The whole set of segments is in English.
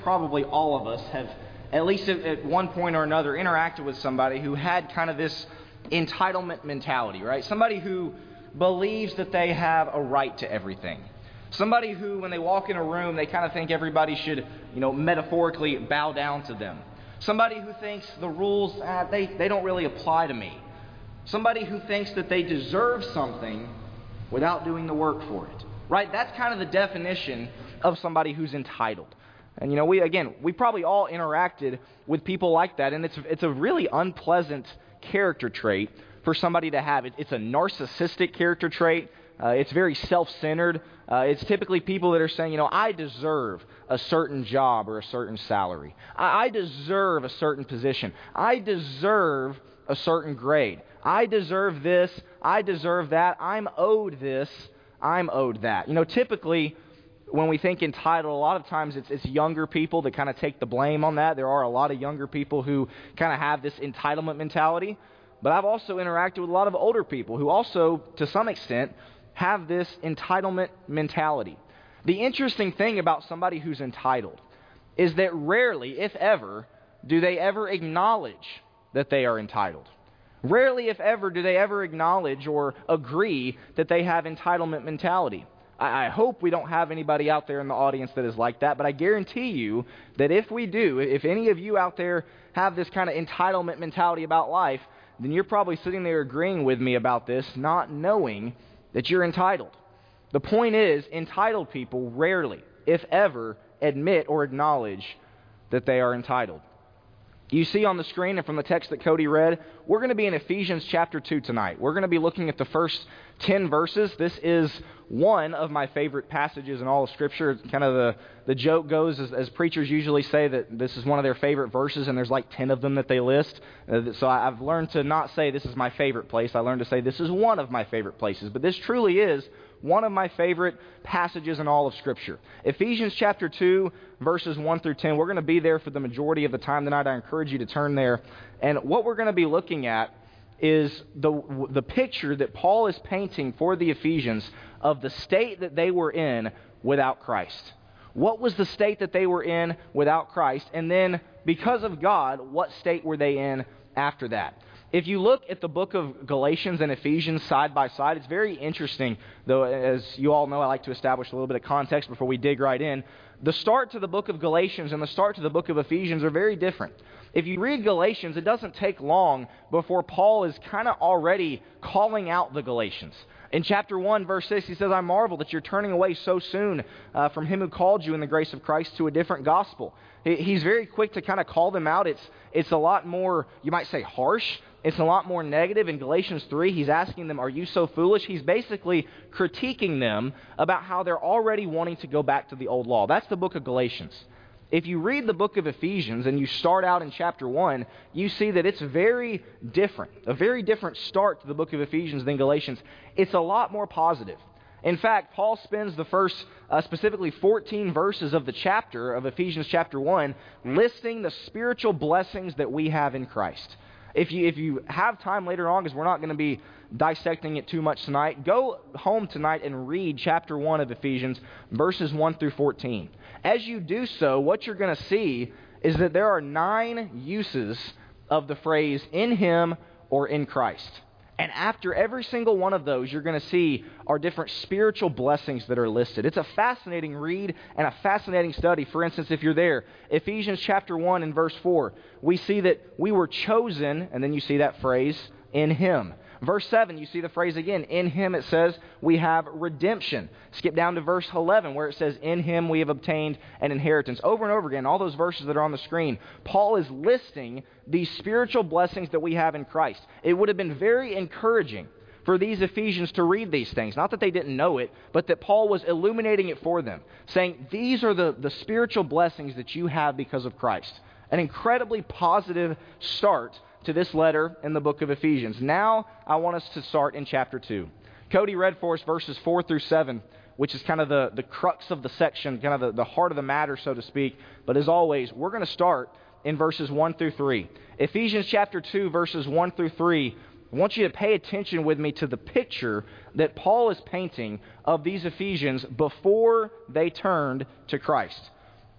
Probably all of us have, at least at one point or another, interacted with somebody who had kind of this entitlement mentality, right? Somebody who believes that they have a right to everything. Somebody who, when they walk in a room, they kind of think everybody should, metaphorically bow down to them. Somebody who thinks the rules, they don't really apply to me. Somebody who thinks that they deserve something without doing the work for it, right? That's kind of the definition of somebody who's entitled. And we probably all interacted with people like that, and it's a really unpleasant character trait for somebody to have. It's a narcissistic character trait. It's very self-centered. It's typically people that are saying, I deserve a certain job or a certain salary. I deserve a certain position. I deserve a certain grade. I deserve this. I deserve that. I'm owed this. I'm owed that. Typically, when we think entitled, a lot of times it's younger people that kind of take the blame on that. There are a lot of younger people who kind of have this entitlement mentality. But I've also interacted with a lot of older people who also, to some extent, have this entitlement mentality. The interesting thing about somebody who's entitled is that rarely, if ever, do they ever acknowledge that they are entitled. Rarely, if ever, do they ever acknowledge or agree that they have entitlement mentality. I hope we don't have anybody out there in the audience that is like that, but I guarantee you that if we do, if any of you out there have this kind of entitlement mentality about life, then you're probably sitting there agreeing with me about this, not knowing that you're entitled. The point is, entitled people rarely, if ever, admit or acknowledge that they are entitled. You see on the screen and from the text that Cody read, we're going to be in Ephesians chapter 2 tonight. We're going to be looking at the first 10 verses. This is one of my favorite passages in all of Scripture. Kind of the joke goes, as preachers usually say, that this is one of their favorite verses, and there's like 10 of them that they list. So I've learned to not say this is my favorite place. I learned to say this is one of my favorite places. But this truly is one of my favorite passages in all of Scripture. Ephesians chapter 2, verses 1 through 10. We're going to be there for the majority of the time tonight. I encourage you to turn there. And what we're going to be looking at is the picture that Paul is painting for the Ephesians of the state that they were in without Christ. What was the state that they were in without Christ? And then, because of God, what state were they in after that? If you look at the book of Galatians and Ephesians side by side, it's very interesting, though, as you all know, I like to establish a little bit of context before we dig right in. The start to the book of Galatians and the start to the book of Ephesians are very different. If you read Galatians, it doesn't take long before Paul is kind of already calling out the Galatians. In chapter 1, verse 6, he says, I marvel that you're turning away so soon from him who called you in the grace of Christ to a different gospel. He's very quick to kind of call them out. It's a lot more, you might say, harsh. It's a lot more negative. In Galatians 3, he's asking them, are you so foolish? He's basically critiquing them about how they're already wanting to go back to the old law. That's the book of Galatians. If you read the book of Ephesians and you start out in chapter 1, you see that it's very different, a very different start to the book of Ephesians than Galatians. It's a lot more positive. In fact, Paul spends the first, specifically 14 verses of the chapter of Ephesians chapter 1, listing the spiritual blessings that we have in Christ. If you have time later on, because we're not going to be dissecting it too much tonight, go home tonight and read chapter 1 of Ephesians, verses 1 through 14. As you do so, what you're going to see is that there are 9 uses of the phrase in Him or in Christ. And after every single one of those, you're going to see our different spiritual blessings that are listed. It's a fascinating read and a fascinating study. For instance, if you're there, Ephesians chapter 1 and verse 4, we see that we were chosen, and then you see that phrase, in Him. Verse 7, you see the phrase again. In Him, it says, we have redemption. Skip down to verse 11, where it says, in Him we have obtained an inheritance. Over and over again, all those verses that are on the screen, Paul is listing these spiritual blessings that we have in Christ. It would have been very encouraging for these Ephesians to read these things. Not that they didn't know it, but that Paul was illuminating it for them, saying, these are the spiritual blessings that you have because of Christ. An incredibly positive start to this letter in the book of Ephesians. Now, I want us to start in chapter 2. Cody read for us verses 4 through 7, which is kind of the crux of the section, kind of the heart of the matter, so to speak. But as always, we're going to start in verses 1 through 3. Ephesians chapter 2, verses 1 through 3, I want you to pay attention with me to the picture that Paul is painting of these Ephesians before they turned to Christ.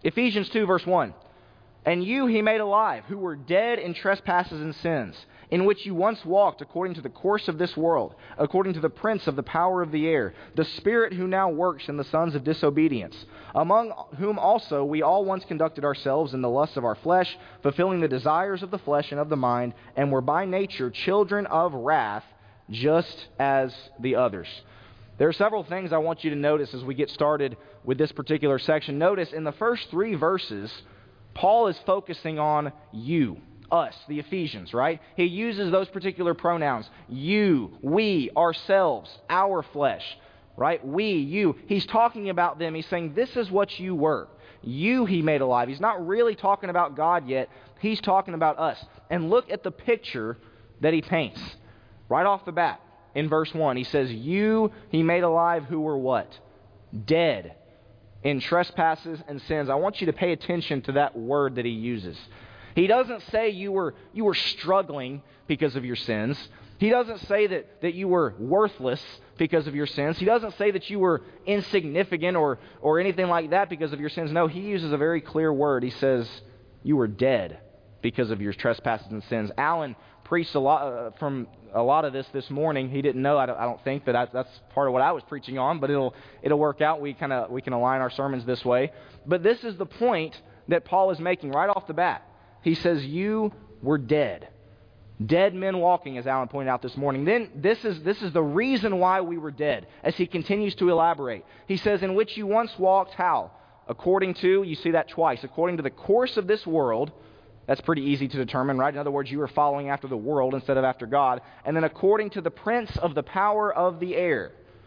Ephesians 2, verse 1. And you he made alive, who were dead in trespasses and sins, in which you once walked according to the course of this world, according to the prince of the power of the air, the spirit who now works in the sons of disobedience, among whom also we all once conducted ourselves in the lusts of our flesh, fulfilling the desires of the flesh and of the mind, and were by nature children of wrath, just as the others. There are several things I want you to notice as we get started with this particular section. Notice in the first 3 verses, Paul is focusing on you, us, the Ephesians, right? He uses those particular pronouns. You, we, ourselves, our flesh, right? We, you. He's talking about them. He's saying, this is what you were. You he made alive. He's not really talking about God yet. He's talking about us. And look at the picture that he paints. Right off the bat, in verse 1, he says, you he made alive who were what? Dead in trespasses and sins. I want you to pay attention to that word that he uses. He doesn't say you were struggling because of your sins. He doesn't say that you were worthless because of your sins. He doesn't say that you were insignificant or anything like that because of your sins. No, he uses a very clear word. He says you were dead because of your trespasses and sins. Alan preached a lot from a lot of this morning. He didn't know, I don't think, but that's part of what I was preaching on, but it'll work out. We can align our sermons this way. But this is the point that Paul is making right off the bat. He says you were dead. Dead men walking, as Alan pointed out this morning. Then this is the reason why we were dead, as he continues to elaborate. He says, in which you once walked, how? According to, you see that twice, according to the course of this world. That's pretty easy to determine, right? In other words, you were following after the world instead of after God. And then according to the prince of the power of the air.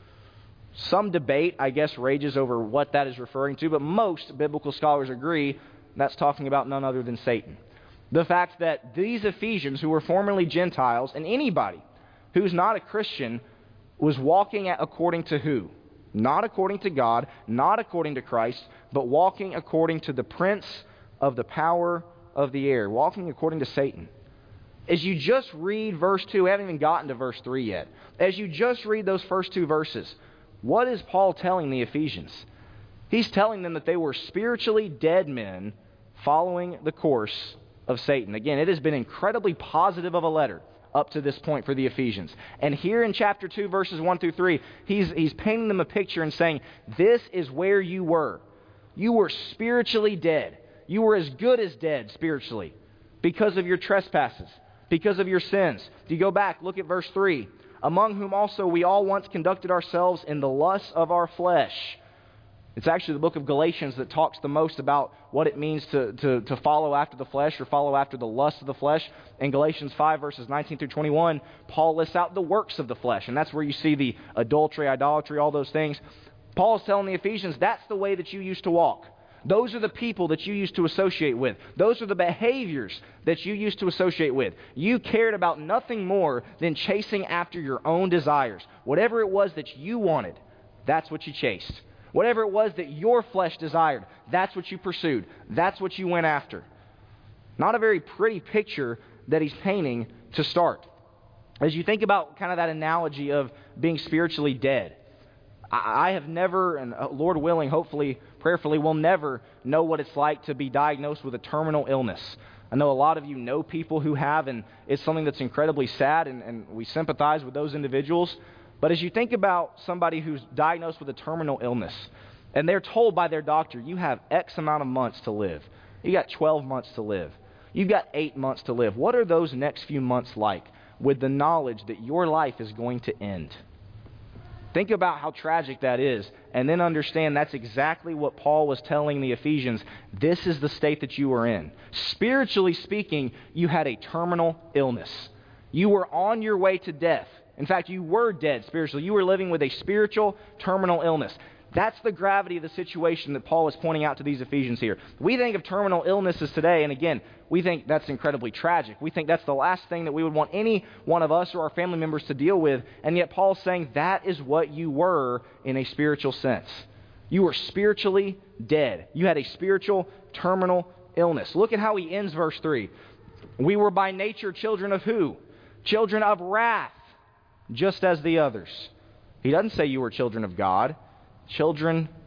Some debate, I guess, rages over what that is referring to, but most biblical scholars agree that's talking about none other than Satan. The fact that these Ephesians, who were formerly Gentiles, and anybody who's not a Christian, was walking according to who? Not according to God, not according to Christ, but walking according to the prince of the power of the air, walking according to Satan. As you just read verse 2, we haven't even gotten to verse 3 yet. As you just read those first 2 verses, what is Paul telling the Ephesians? He's telling them that they were spiritually dead men following the course of Satan. Again, it has been incredibly positive of a letter up to this point for the Ephesians. And here in chapter 2, verses 1 through 3, he's painting them a picture and saying, this is where you were. You were spiritually dead. You were as good as dead spiritually because of your trespasses, because of your sins. If you go back, look at verse 3. Among whom also we all once conducted ourselves in the lusts of our flesh. It's actually the book of Galatians that talks the most about what it means to follow after the flesh or follow after the lust of the flesh. In Galatians 5, verses 19 through 21, Paul lists out the works of the flesh. And that's where you see the adultery, idolatry, all those things. Paul is telling the Ephesians, that's the way that you used to walk. Those are the people that you used to associate with. Those are the behaviors that you used to associate with. You cared about nothing more than chasing after your own desires. Whatever it was that you wanted, that's what you chased. Whatever it was that your flesh desired, that's what you pursued. That's what you went after. Not a very pretty picture that he's painting to start. As you think about kind of that analogy of being spiritually dead, I have never, and Lord willing, hopefully, prayerfully, will never know what it's like to be diagnosed with a terminal illness. I know a lot of you know people who have, and it's something that's incredibly sad, and we sympathize with those individuals. But as you think about somebody who's diagnosed with a terminal illness, and they're told by their doctor, you have X amount of months to live. You got 12 months to live. You've got 8 months to live. What are those next few months like with the knowledge that your life is going to end? Think about how tragic that is, and then understand that's exactly what Paul was telling the Ephesians. This is the state that you were in. Spiritually speaking, you had a terminal illness. You were on your way to death. In fact, you were dead spiritually. You were living with a spiritual terminal illness. That's the gravity of the situation that Paul is pointing out to these Ephesians here. We think of terminal illnesses today, and again, we think that's incredibly tragic. We think that's the last thing that we would want any one of us or our family members to deal with, and yet Paul's saying that is what you were in a spiritual sense. You were spiritually dead. You had a spiritual terminal illness. Look at how he ends verse 3. We were by nature children of who? Children of wrath, just as the others. He doesn't say you were children of God. Children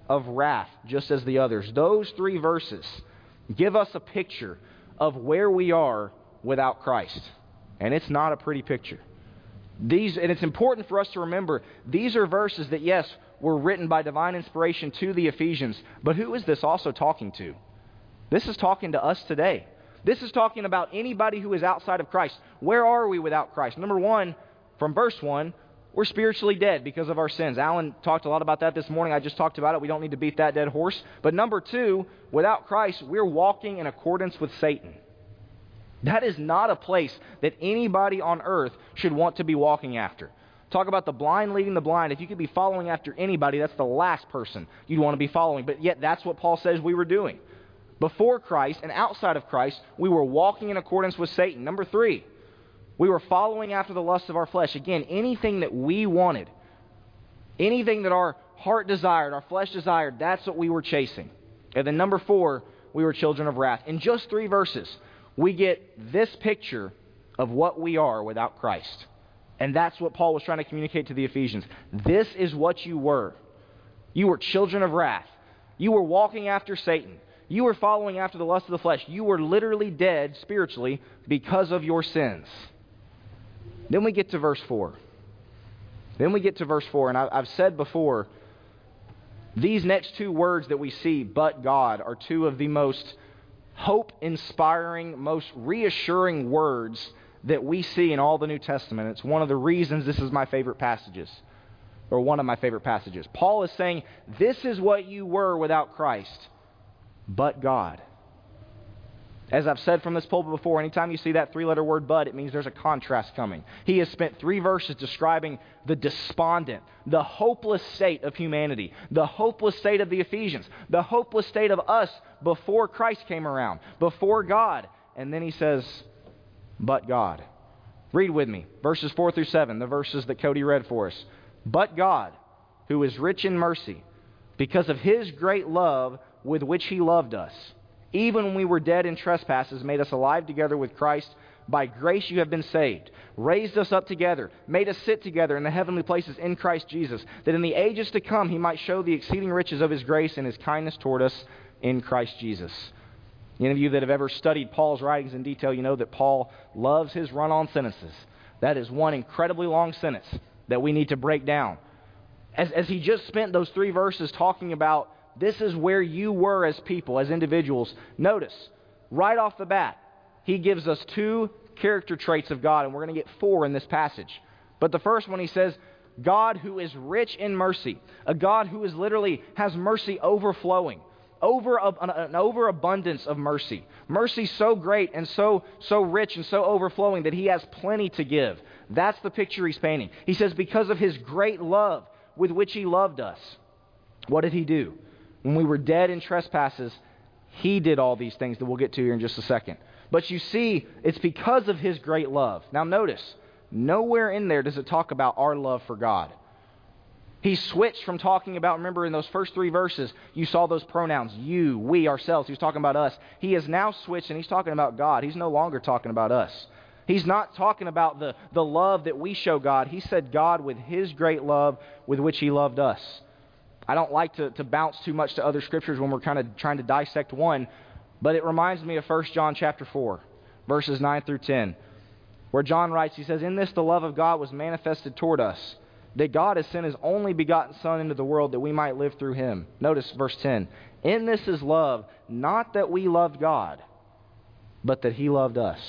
of wrath, just as the others. Those 3 verses give us a picture of where we are without Christ. And it's not a pretty picture. And it's important for us to remember, these are verses that, yes, were written by divine inspiration to the Ephesians, but who is this also talking to? This is talking to us today. This is talking about anybody who is outside of Christ. Where are we without Christ? Number 1, from verse 1, we're spiritually dead because of our sins. Alan talked a lot about that this morning. I just talked about it. We don't need to beat that dead horse. But number 2, without Christ, we're walking in accordance with Satan. That is not a place that anybody on earth should want to be walking after. Talk about the blind leading the blind. If you could be following after anybody, that's the last person you'd want to be following. But yet that's what Paul says we were doing. Before Christ and outside of Christ, we were walking in accordance with Satan. Number 3, we were following after the lusts of our flesh. Again, anything that we wanted, anything that our heart desired, our flesh desired, that's what we were chasing. And then number 4, we were children of wrath. In just 3 verses, we get this picture of what we are without Christ. And that's what Paul was trying to communicate to the Ephesians. This is what you were. You were children of wrath. You were walking after Satan. You were following after the lust of the flesh. You were literally dead spiritually because of your sins. Then we get to verse 4. And I've said before, these next 2 words that we see, but God, are 2 of the most hope-inspiring, most reassuring words that we see in all the New Testament. It's one of the reasons this is my favorite passages, or one of my favorite passages. Paul is saying, this is what you were without Christ, but God. As I've said from this pulpit before, anytime you see that 3-letter word but, it means there's a contrast coming. He has spent 3 verses describing the despondent, the hopeless state of humanity, the hopeless state of the Ephesians, the hopeless state of us before Christ came around, before God. And then he says, but God. Read with me, verses 4 through 7, the verses that Cody read for us. But God, who is rich in mercy, because of His great love with which He loved us, even when we were dead in trespasses, made us alive together with Christ. By grace you have been saved, raised us up together, made us sit together in the heavenly places in Christ Jesus, that in the ages to come He might show the exceeding riches of His grace and His kindness toward us in Christ Jesus. Any of you that have ever studied Paul's writings in detail, you know that Paul loves his run-on sentences. That is one incredibly long sentence that we need to break down. As he just spent those 3 verses talking about this is where you were as people, as individuals. Notice, right off the bat, he gives us 2 character traits of God, and we're going to get 4 in this passage. But the first one, he says, God who is rich in mercy. A God who is literally has mercy overflowing. An overabundance of mercy. Mercy so great and so rich and so overflowing that He has plenty to give. That's the picture he's painting. He says, because of His great love with which He loved us. What did He do? When we were dead in trespasses, He did all these things that we'll get to here in just a second. But you see, it's because of His great love. Now notice, nowhere in there does it talk about our love for God. He switched from talking about, remember in those first 3 verses, you saw those pronouns, you, we, ourselves. He was talking about us. He has now switched and He's talking about God. He's no longer talking about us. He's not talking about the love that we show God. He said God with His great love with which He loved us. I don't like to bounce too much to other scriptures when we're kind of trying to dissect one, but it reminds me of 1 John chapter 4, verses 9 through 10, where John writes, he says, in this the love of God was manifested toward us, that God has sent His only begotten Son into the world that we might live through Him. Notice verse 10. In this is love, not that we loved God, but that He loved us.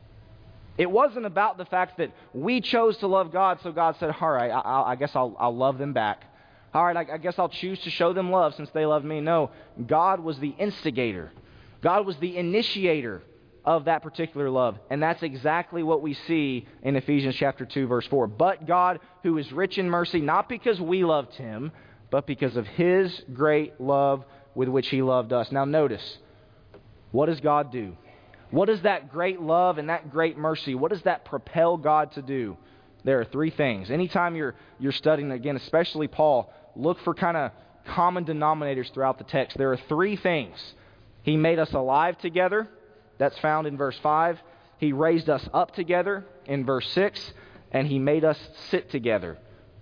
It wasn't about the fact that we chose to love God, so God said, all right, I guess I'll love them back. All right, I guess I'll choose to show them love since they loved me. No, God was the instigator. God was the initiator of that particular love. And that's exactly what we see in Ephesians chapter 2, verse 4. But God, who is rich in mercy, not because we loved Him, but because of His great love with which He loved us. Now notice, what does God do? What is that great love and that great mercy? What does that propel God to do? There are 3 things. Anytime you're studying, again, especially Paul, look for kind of common denominators throughout the text. There are 3 things. He made us alive together. That's found in verse 5. He raised us up together in verse 6. And He made us sit together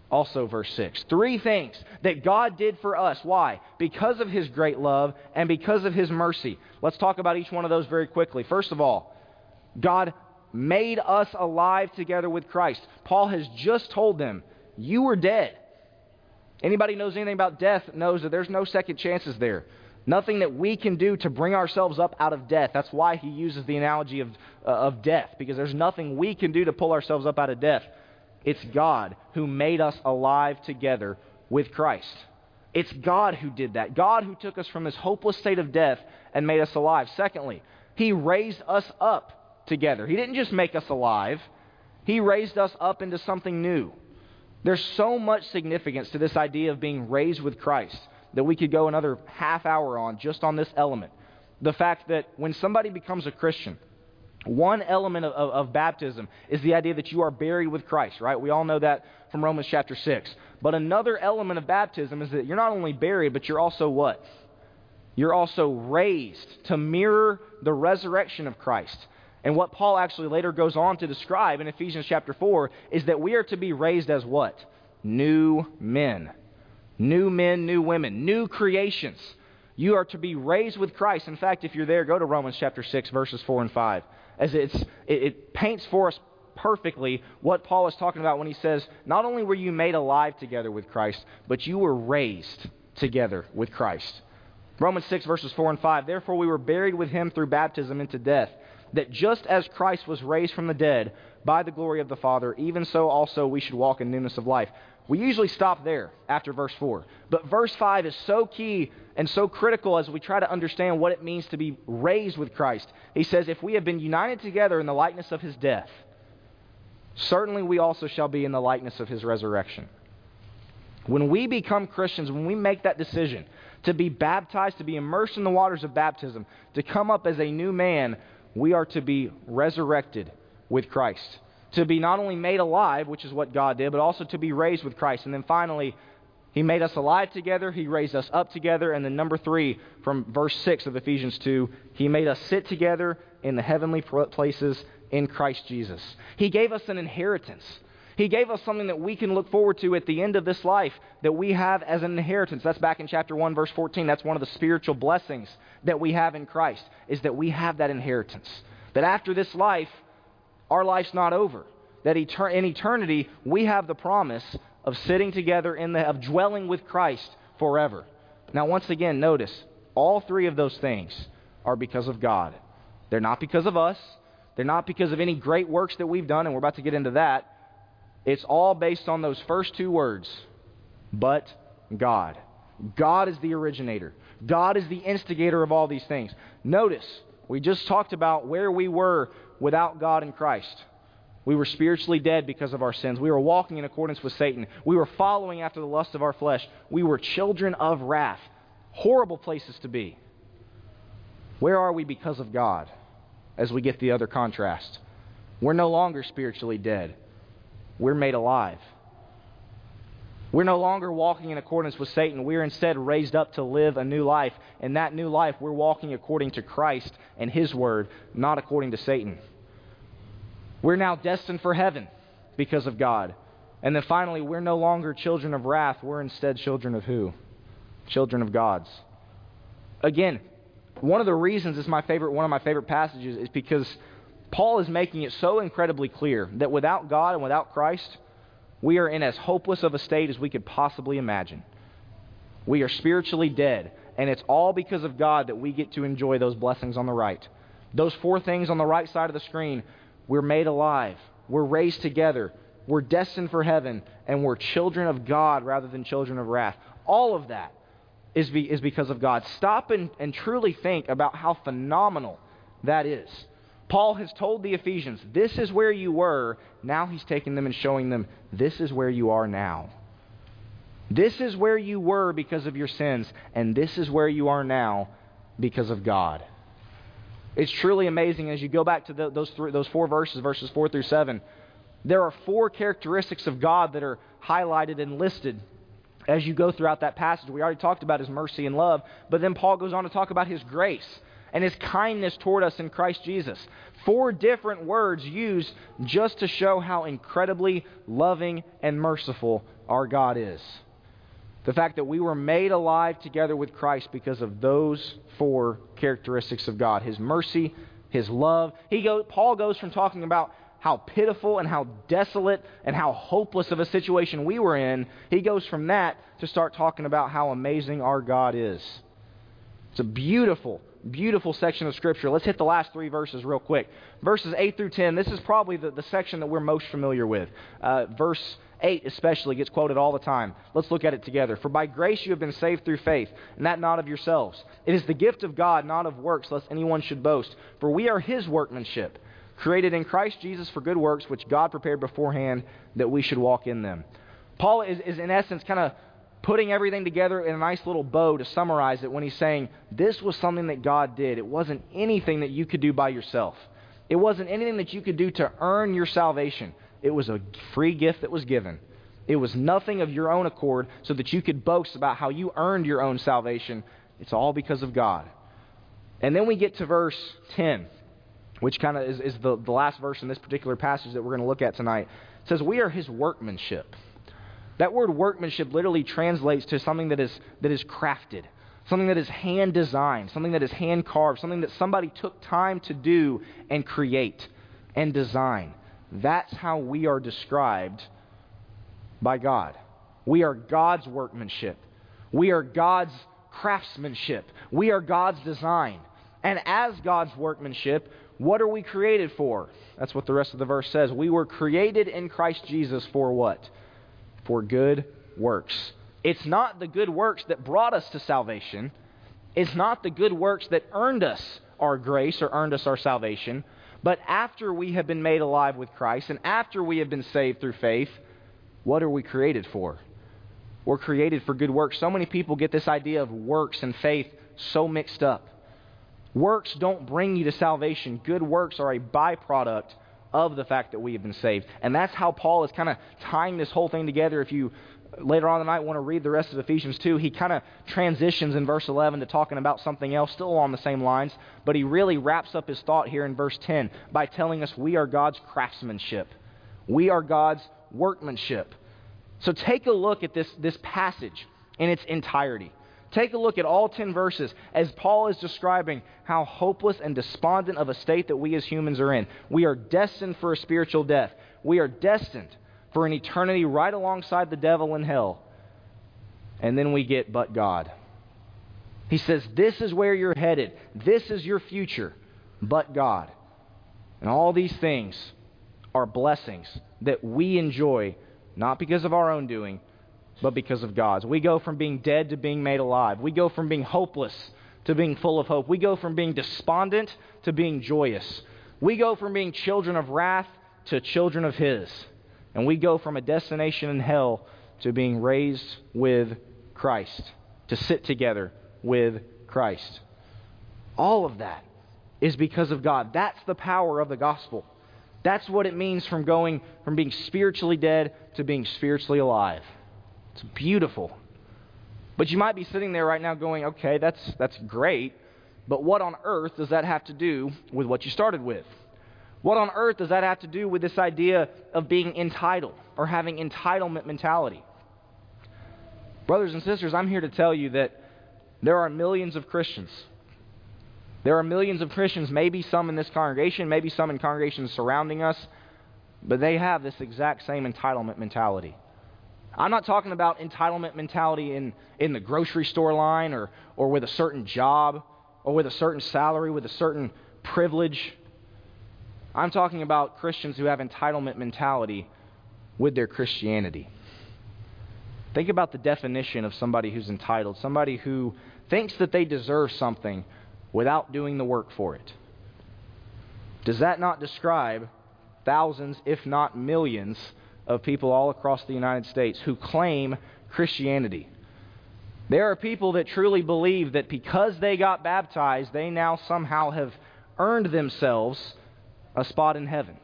Also verse 6. Three things that God did for us. Why? Because of His great love and because of His mercy. Let's talk about each one of those very quickly. First of all, God made us alive together with Christ. Paul has just told them, you were dead. Anybody who knows anything about death knows that there's no second chances there. Nothing that we can do to bring ourselves up out of death. That's why he uses the analogy of death, because there's nothing we can do to pull ourselves up out of death. It's God who made us alive together with Christ. It's God who did that. God who took us from this hopeless state of death and made us alive. Secondly, He raised us up together. He didn't just make us alive. He raised us up into something new. There's so much significance to this idea of being raised with Christ that we could go another half hour on just on this element. The fact that when somebody becomes a Christian, one element of baptism is the idea that you are buried with Christ, right? We all know that from Romans chapter 6. But another element of baptism is that you're not only buried, but you're also what? You're also raised to mirror the resurrection of Christ. And what Paul actually later goes on to describe in Ephesians chapter 4 is that we are to be raised as what? New men. New men, new women, new creations. You are to be raised with Christ. In fact, if you're there, go to Romans chapter 6, verses 4 and 5. As it paints for us perfectly what Paul is talking about when he says, not only were you made alive together with Christ, but you were raised together with Christ. Romans 6, verses 4 and 5. Therefore we were buried with Him through baptism into death, that just as Christ was raised from the dead by the glory of the Father, even so also we should walk in newness of life. We usually stop there after verse 4. But verse 5 is so key and so critical as we try to understand what it means to be raised with Christ. He says, if we have been united together in the likeness of His death, certainly we also shall be in the likeness of His resurrection. When we become Christians, when we make that decision to be baptized, to be immersed in the waters of baptism, to come up as a new man, we are to be resurrected with Christ. To be not only made alive, which is what God did, but also to be raised with Christ. And then finally, He made us alive together, He raised us up together, and then number 3, from verse 6 of Ephesians 2, He made us sit together in the heavenly places in Christ Jesus. He gave us an inheritance. He gave us something that we can look forward to at the end of this life that we have as an inheritance. That's back in chapter 1, verse 14. That's one of the spiritual blessings that we have in Christ, is that we have that inheritance. That after this life, our life's not over. That in eternity, we have the promise of sitting together, of dwelling with Christ forever. Now, once again, notice, all 3 of those things are because of God. They're not because of us. They're not because of any great works that we've done, and we're about to get into that. It's all based on those first 2 words, but God. God is the originator. God is the instigator of all these things. Notice, we just talked about where we were without God in Christ. We were spiritually dead because of our sins. We were walking in accordance with Satan. We were following after the lust of our flesh. We were children of wrath. Horrible places to be. Where are we because of God? As we get the other contrast. We're no longer spiritually dead. We're made alive. We're no longer walking in accordance with Satan. We're instead raised up to live a new life. And that new life, we're walking according to Christ and His Word, not according to Satan. We're now destined for heaven because of God. And then finally, we're no longer children of wrath. We're instead children of who? Children of God's. Again, one of the reasons it's one of my favorite passages is because Paul is making it so incredibly clear that without God and without Christ, we are in as hopeless of a state as we could possibly imagine. We are spiritually dead, and it's all because of God that we get to enjoy those blessings on the right. Those 4 things on the right side of the screen: we're made alive, we're raised together, we're destined for heaven, and we're children of God rather than children of wrath. All of that is because of God. Stop and truly think about how phenomenal that is. Paul has told the Ephesians, this is where you were. Now he's taking them and showing them, this is where you are now. This is where you were because of your sins, and this is where you are now because of God. It's truly amazing as you go back to those 4 verses, verses 4 through 7. There are 4 characteristics of God that are highlighted and listed as you go throughout that passage. We already talked about His mercy and love, but then Paul goes on to talk about His grace. and His kindness toward us in Christ Jesus. 4 different words used just to show how incredibly loving and merciful our God is. The fact that we were made alive together with Christ because of those 4 characteristics of God. His mercy, His love. Paul goes from talking about how pitiful and how desolate and how hopeless of a situation we were in. He goes from that to start talking about how amazing our God is. It's a beautiful, beautiful section of Scripture. Let's hit the last 3 verses real quick. Verses 8 through 10, this is probably the section that we're most familiar with. Verse 8 especially gets quoted all the time. Let's look at it together. For by grace you have been saved through faith, and that not of yourselves. It is the gift of God, not of works, lest anyone should boast. For we are His workmanship, created in Christ Jesus for good works, which God prepared beforehand that we should walk in them. Paul is in essence kind of putting everything together in a nice little bow to summarize it when he's saying this was something that God did. It wasn't anything that you could do by yourself. It wasn't anything that you could do to earn your salvation. It was a free gift that was given. It was nothing of your own accord so that you could boast about how you earned your own salvation. It's all because of God. And then we get to verse 10, which kind of is the last verse in this particular passage that we're going to look at tonight. It says, we are His workmanship. That word workmanship literally translates to something that is crafted, something that is hand designed, something that is hand carved, something that somebody took time to do and create and design. That's how we are described by God. We are God's workmanship. We are God's craftsmanship. We are God's design. And as God's workmanship, what are we created for? That's what the rest of the verse says. We were created in Christ Jesus for what? For good works. It's not the good works that brought us to salvation. It's not the good works that earned us our grace or earned us our salvation. But after we have been made alive with Christ and after we have been saved through faith, what are we created for? We're created for good works. So many people get this idea of works and faith so mixed up. Works don't bring you to salvation. Good works are a byproduct of the fact that we have been saved. And that's how Paul is kind of tying this whole thing together. If you later on tonight want to read the rest of Ephesians 2, he kind of transitions in verse 11 to talking about something else, still along the same lines, but he really wraps up his thought here in verse 10 by telling us we are God's craftsmanship. We are God's workmanship. So take a look at this passage in its entirety. Take a look at all 10 verses as Paul is describing how hopeless and despondent of a state that we as humans are in. We are destined for a spiritual death. We are destined for an eternity right alongside the devil in hell. And then we get, but God. He says, this is where you're headed. This is your future, but God. And all these things are blessings that we enjoy, not because of our own doing, but because of God's. We go from being dead to being made alive. We go from being hopeless to being full of hope. We go from being despondent to being joyous. We go from being children of wrath to children of His. And we go from a destination in hell to being raised with Christ, to sit together with Christ. All of that is because of God. That's the power of the gospel. That's what it means from going from being spiritually dead to being spiritually alive. It's beautiful. But you might be sitting there right now going, okay, that's great, but what on earth does that have to do with what you started with? What on earth does that have to do with this idea of being entitled or having entitlement mentality? Brothers and sisters, I'm here to tell you that there are millions of Christians. There are millions of Christians, maybe some in this congregation, maybe some in congregations surrounding us, but they have this exact same entitlement mentality. I'm not talking about entitlement mentality in the grocery store line or with a certain job or with a certain salary, with a certain privilege. I'm talking about Christians who have entitlement mentality with their Christianity. Think about the definition of somebody who's entitled, somebody who thinks that they deserve something without doing the work for it. Does that not describe thousands, if not millions, of people all across the United States who claim Christianity? There are people that truly believe that because they got baptized, they now somehow have earned themselves a spot in heaven.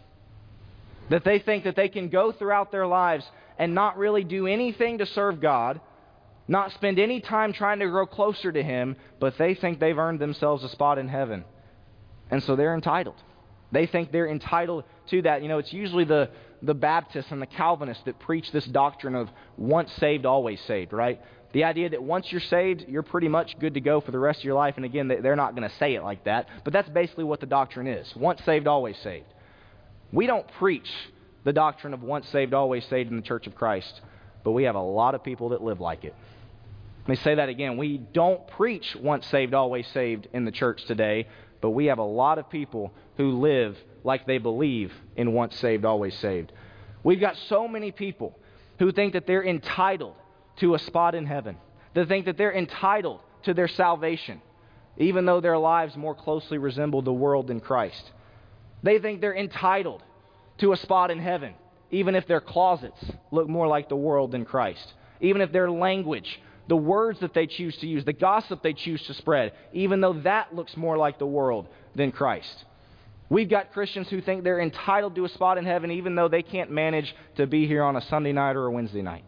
That they think that they can go throughout their lives and not really do anything to serve God, not spend any time trying to grow closer to Him, but they think they've earned themselves a spot in heaven. And so they're entitled. They think they're entitled to that. It's usually the Baptists and the Calvinists that preach this doctrine of once saved, always saved, right? The idea that once you're saved, you're pretty much good to go for the rest of your life. And again, they're not going to say it like that, but that's basically what the doctrine is. Once saved, always saved. We don't preach the doctrine of once saved, always saved in the Church of Christ, but we have a lot of people that live like it. Let me say that again. We don't preach once saved, always saved in the church today, but we have a lot of people who live like they believe in once saved, always saved. We've got so many people who think that they're entitled to a spot in heaven. They think that they're entitled to their salvation, even though their lives more closely resemble the world than Christ. They think they're entitled to a spot in heaven, even if their closets look more like the world than Christ. Even if their language, the words that they choose to use, the gossip they choose to spread, even though that looks more like the world than Christ. We've got Christians who think they're entitled to a spot in heaven, even though they can't manage to be here on a Sunday night or a Wednesday night.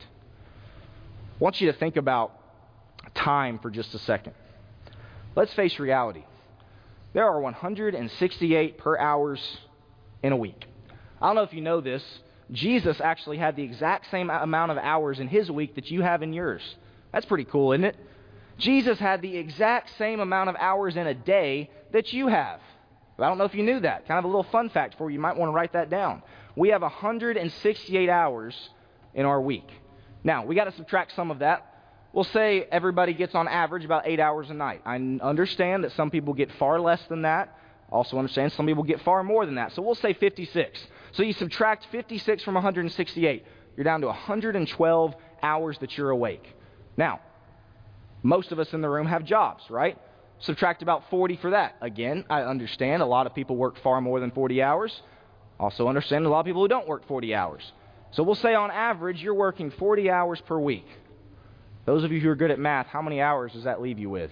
I want you to think about time for just a second. Let's face reality. There are 168 per hours in a week. I don't know if you know this. Jesus actually had the exact same amount of hours in His week that you have in yours. That's pretty cool, isn't it? Jesus had the exact same amount of hours in a day that you have. I don't know if you knew that. Kind of a little fun fact for you. You might want to write that down. We have 168 hours in our week. Now, we got to subtract some of that. We'll say everybody gets on average about 8 hours a night. I understand that some people get far less than that. Also understand some people get far more than that. So we'll say 56. So you subtract 56 from 168. You're down to 112 hours that you're awake. Now, most of us in the room have jobs, right? Subtract about 40 for that. Again, I understand a lot of people work far more than 40 hours. Also understand a lot of people who don't work 40 hours. So we'll say on average you're working 40 hours per week. Those of you who are good at math, how many hours does that leave you with?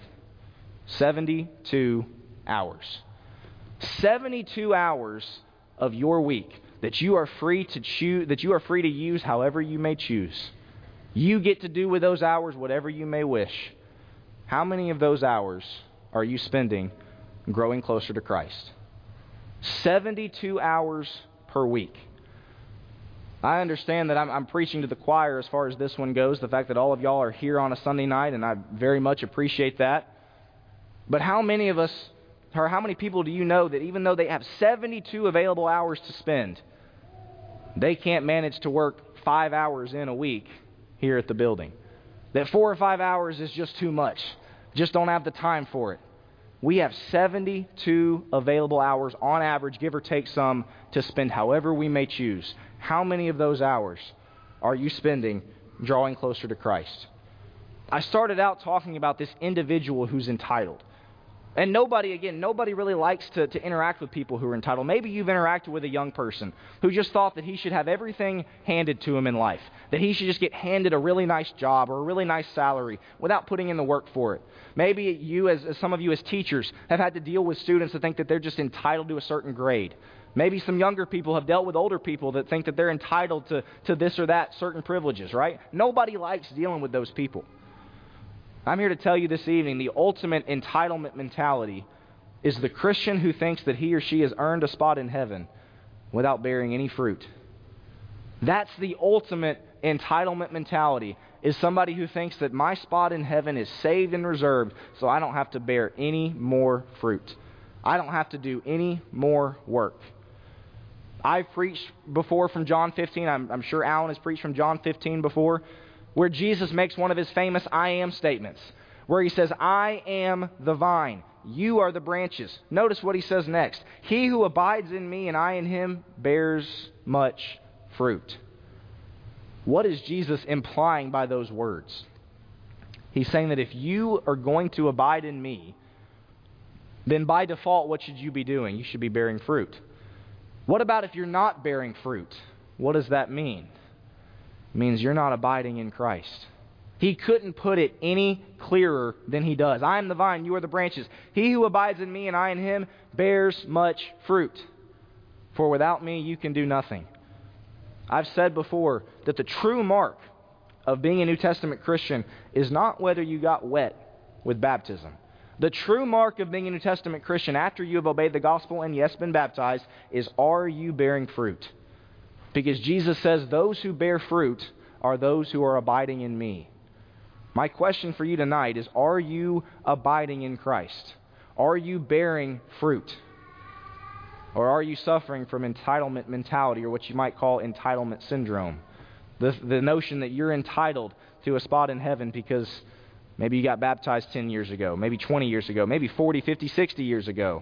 72 hours. 72 hours of your week that you are free to choose, that you are free to use however you may choose. You get to do with those hours whatever you may wish. How many of those hours are you spending growing closer to Christ? 72 hours per week. I understand that I'm preaching to the choir as far as this one goes, the fact that all of y'all are here on a Sunday night, and I very much appreciate that. But how many of us, or how many people do you know that even though they have 72 available hours to spend, they can't manage to work 5 hours in a week here at the building? That 4 or 5 hours is just too much. Just don't have the time for it. We have 72 available hours on average, give or take some, to spend however we may choose. How many of those hours are you spending drawing closer to Christ? I started out talking about this individual who's entitled. And nobody really likes to interact with people who are entitled. Maybe you've interacted with a young person who just thought that he should have everything handed to him in life, that he should just get handed a really nice job or a really nice salary without putting in the work for it. Maybe you, as some of you as teachers, have had to deal with students that think that they're just entitled to a certain grade. Maybe some younger people have dealt with older people that think that they're entitled to this or that certain privileges, right? Nobody likes dealing with those people. I'm here to tell you this evening, the ultimate entitlement mentality is the Christian who thinks that he or she has earned a spot in heaven without bearing any fruit. That's the ultimate entitlement mentality, is somebody who thinks that my spot in heaven is saved and reserved, so I don't have to bear any more fruit. I don't have to do any more work. I've preached before from John 15. I'm sure Alan has preached from John 15 before, where Jesus makes one of his famous I am statements, where he says, I am the vine, you are the branches. Notice what he says next. He who abides in me and I in him bears much fruit. What is Jesus implying by those words? He's saying that if you are going to abide in me, then by default, what should you be doing? You should be bearing fruit. What about if you're not bearing fruit? What does that mean? It means you're not abiding in Christ. He couldn't put it any clearer than he does. I am the vine, you are the branches. He who abides in me and I in him bears much fruit. For without me you can do nothing. I've said before that the true mark of being a New Testament Christian is not whether you got wet with baptism. The true mark of being a New Testament Christian after you have obeyed the gospel and yes, been baptized, is are you bearing fruit? Because Jesus says those who bear fruit are those who are abiding in me. My question for you tonight is, are you abiding in Christ? Are you bearing fruit? Or are you suffering from entitlement mentality, or what you might call entitlement syndrome? The notion that you're entitled to a spot in heaven because maybe you got baptized 10 years ago, maybe 20 years ago, maybe 40, 50, 60 years ago.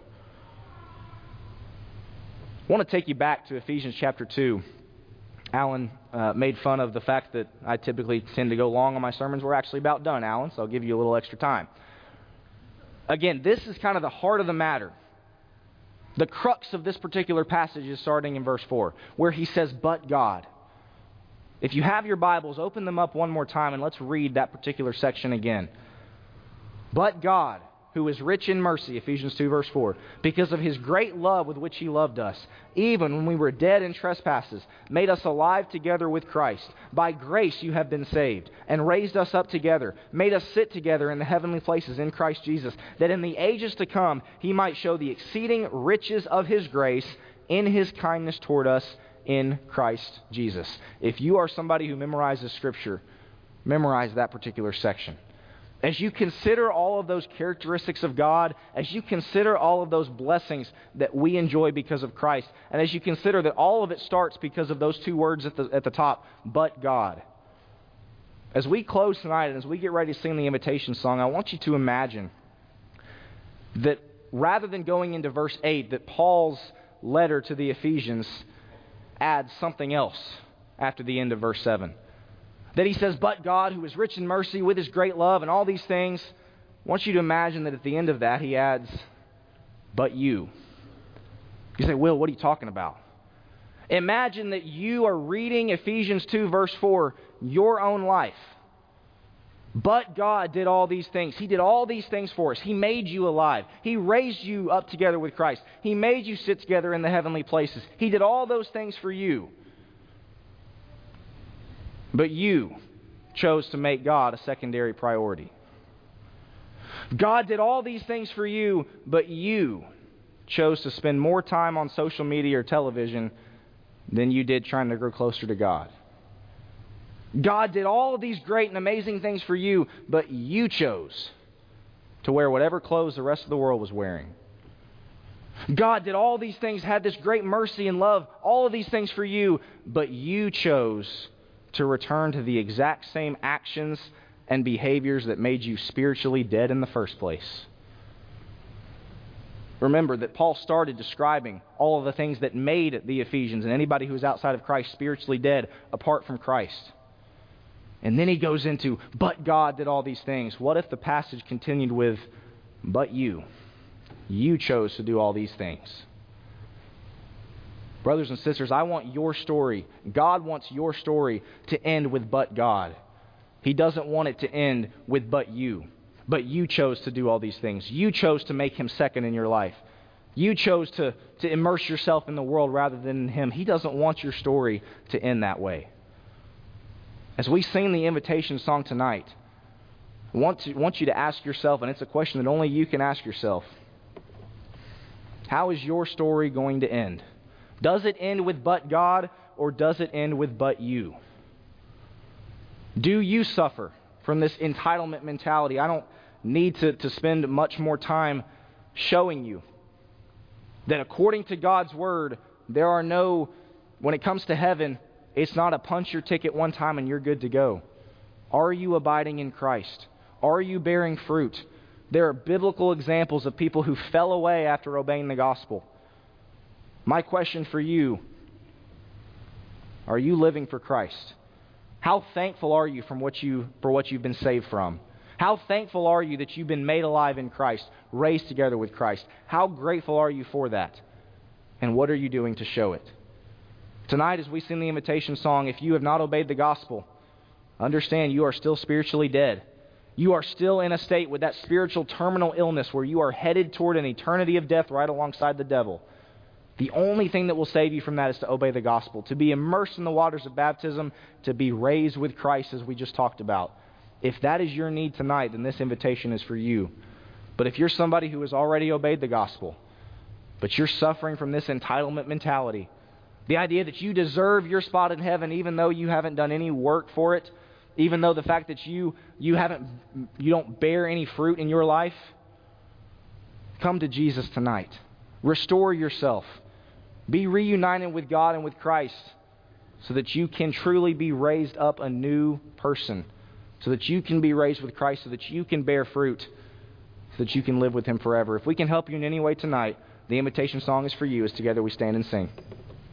I want to take you back to Ephesians chapter 2. Alan made fun of the fact that I typically tend to go long on my sermons. We're actually about done, Alan, so I'll give you a little extra time. Again, this is kind of the heart of the matter. The crux of this particular passage is starting in verse 4, where he says, but God. If you have your Bibles, open them up one more time and let's read that particular section again. But God, who is rich in mercy, Ephesians 2 verse 4, because of His great love with which He loved us, even when we were dead in trespasses, made us alive together with Christ. By grace you have been saved, and raised us up together, made us sit together in the heavenly places in Christ Jesus, that in the ages to come He might show the exceeding riches of His grace in His kindness toward us in Christ Jesus. If you are somebody who memorizes Scripture, memorize that particular section. As you consider all of those characteristics of God, as you consider all of those blessings that we enjoy because of Christ, and as you consider that all of it starts because of those two words at the top, but God. As we close tonight and as we get ready to sing the invitation song, I want you to imagine that rather than going into verse 8, that Paul's letter to the Ephesians adds something else after the end of verse 7. That he says, but God, who is rich in mercy with His great love and all these things. I want you to imagine that at the end of that he adds, but you. You say, Will, what are you talking about? Imagine that you are reading Ephesians 2 verse 4, your own life. But God did all these things. He did all these things for us. He made you alive. He raised you up together with Christ. He made you sit together in the heavenly places. He did all those things for you. But you chose to make God a secondary priority. God did all these things for you, but you chose to spend more time on social media or television than you did trying to grow closer to God. God did all of these great and amazing things for you, but you chose to wear whatever clothes the rest of the world was wearing. God did all these things, had this great mercy and love, all of these things for you, but you chose to return to the exact same actions and behaviors that made you spiritually dead in the first place. Remember that Paul started describing all of the things that made the Ephesians and anybody who is outside of Christ spiritually dead apart from Christ. And then he goes into, but God did all these things. What if the passage continued with, but you chose to do all these things? Brothers and sisters, I want your story. God wants your story to end with but God. He doesn't want it to end with but you. But you chose to do all these things. You chose to make Him second in your life. You chose to immerse yourself in the world rather than in Him. He doesn't want your story to end that way. As we sing the invitation song tonight, I want you to ask yourself, and it's a question that only you can ask yourself, how is your story going to end? Does it end with but God, or does it end with but you? Do you suffer from this entitlement mentality? I don't need to spend much more time showing you that according to God's Word, there are no, when it comes to heaven, it's not a punch your ticket one time and you're good to go. Are you abiding in Christ? Are you bearing fruit? There are biblical examples of people who fell away after obeying the gospel. My question for you, are you living for Christ? How thankful are you for what you've been saved from? How thankful are you that you've been made alive in Christ, raised together with Christ? How grateful are you for that? And what are you doing to show it? Tonight, as we sing the invitation song, if you have not obeyed the gospel, understand you are still spiritually dead. You are still in a state with that spiritual terminal illness where you are headed toward an eternity of death right alongside the devil. The only thing that will save you from that is to obey the gospel, to be immersed in the waters of baptism, to be raised with Christ, as we just talked about. If that is your need tonight, then this invitation is for you. But if you're somebody who has already obeyed the gospel, but you're suffering from this entitlement mentality, the idea that you deserve your spot in heaven even though you haven't done any work for it, even though the fact that you don't bear any fruit in your life, come to Jesus tonight. Restore yourself. Be reunited with God and with Christ so that you can truly be raised up a new person, so that you can be raised with Christ, so that you can bear fruit, so that you can live with Him forever. If we can help you in any way tonight, the invitation song is for you as together we stand and sing.